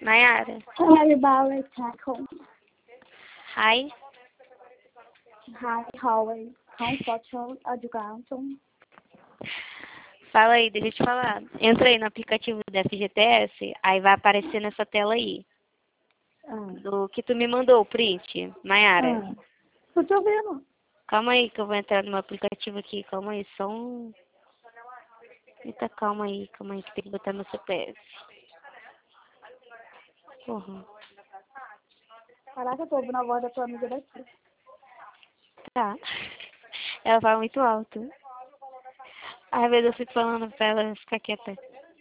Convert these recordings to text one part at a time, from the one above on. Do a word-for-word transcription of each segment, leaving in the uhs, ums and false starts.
Nayara. Hi, Ballet Tackle. Hi. Hi, Howard. Comfortable Education. Fala aí, deixa eu te falar. Entra aí no aplicativo da F G T S, aí vai aparecer nessa tela aí. Ah. Do que tu me mandou, o print, Nayara. Ah. Tô te ouvindo. Calma aí que eu vou entrar no meu aplicativo aqui. Calma aí, só um... Eita, calma aí, calma aí que tem que botar meu C P F. Porra. Caraca, eu tô ouvindo a voz da tua amiga daqui. Tá. Ela fala muito alto. Às vezes eu fico falando pra ela ficar quieta.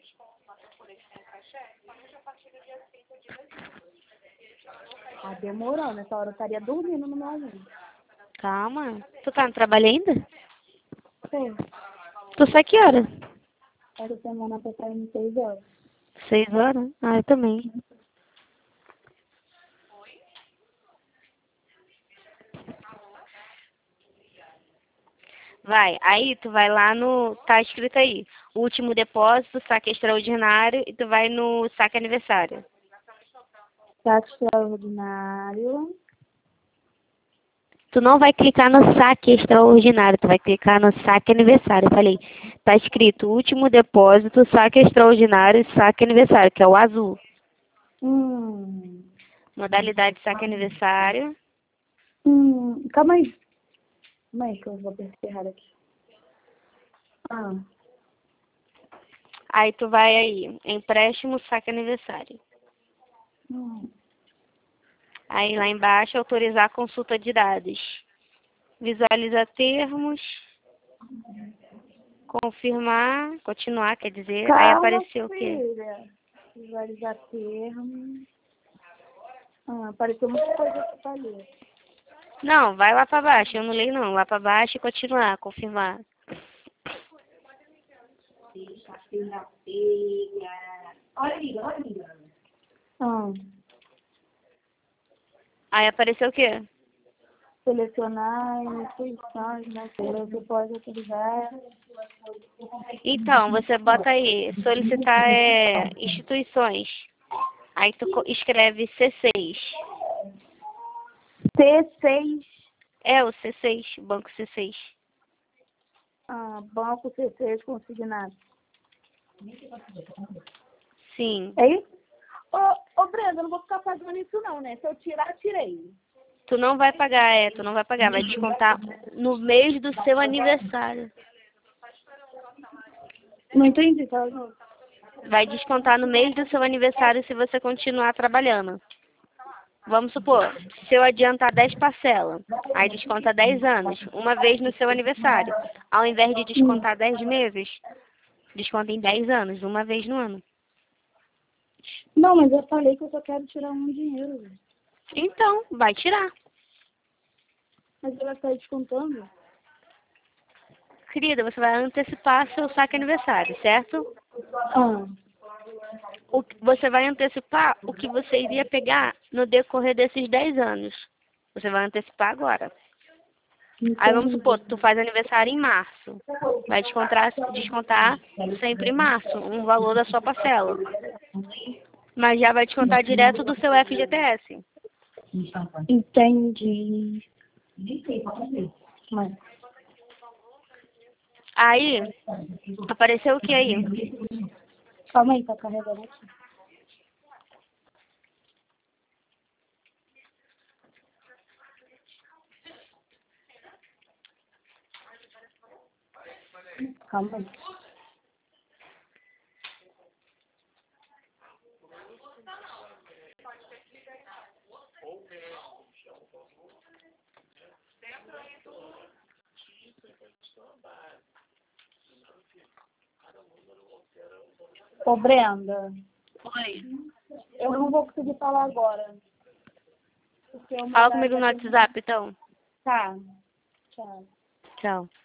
Tá demorando, essa hora eu estaria dormindo no meu aluno. Calma. Tu tá no trabalho ainda? Sim. Tu sai que hora? Essa semana eu tô saindo seis horas. Seis horas? Ah, eu também. Vai, aí tu vai lá no... Tá escrito aí. Último depósito, saque extraordinário, e tu vai no saque aniversário. Saque extraordinário. Tu não vai clicar no saque extraordinário, tu vai clicar no saque aniversário. Eu falei, tá escrito último depósito, saque extraordinário e saque aniversário, que é o azul. Hum. Modalidade saque aniversário. Hum. Calma aí. Calma aí que eu vou errado aqui. Ah. Aí tu vai aí, empréstimo, saque aniversário. Hum. Aí lá embaixo, autorizar a consulta de dados. Visualizar termos. Confirmar, continuar, quer dizer. Aí Calma, apareceu o quê? filha. Visualizar termo. Ah, apareceu muita coisa aqui pra ler. Não, vai lá pra baixo, eu não leio não. Lá pra baixo e continuar, confirmar. Olha, amiga, olha, amiga. Ah. Aí apareceu o quê? Selecionar instituições, né? Que você pode utilizar. Então, você bota aí, solicitar é, instituições. Aí tu co- escreve C seis. C seis. É o C seis, Banco C seis. Ah, banco C seis consignado. Sim. É isso? Ô, ô Brenda, eu não vou ficar pagando isso não, né? Se eu tirar, tirei. Tu não vai pagar, é, tu não vai pagar. Vai descontar no mês do seu aniversário. Não entendi, tá? Vai descontar no mês do seu aniversário se você continuar trabalhando. Vamos supor, se eu adiantar dez parcelas, aí desconta dez anos, uma vez no seu aniversário. Ao invés de descontar dez meses, desconta em dez anos, uma vez no ano. Não, mas eu falei que eu só quero tirar um dinheiro. Velho. Então, vai tirar. Mas ela está descontando? Querida, você vai antecipar seu saque aniversário, certo? Ah. O, você vai antecipar o que você iria pegar no decorrer desses dez anos. Você vai antecipar agora. Entendi. Aí vamos supor, tu faz aniversário em março. Vai descontar, descontar sempre em março um valor da sua parcela. Mas já vai descontar direto do seu F G T S. Entendi. Mas... Aí, apareceu o que aí? Calma aí, tá carregando aqui. Calma aí. Ô, Brenda. Oi. Eu não vou conseguir falar agora. Porque o meu Fala horário comigo vai no terminar. WhatsApp, então. Tá. Tchau. Tchau.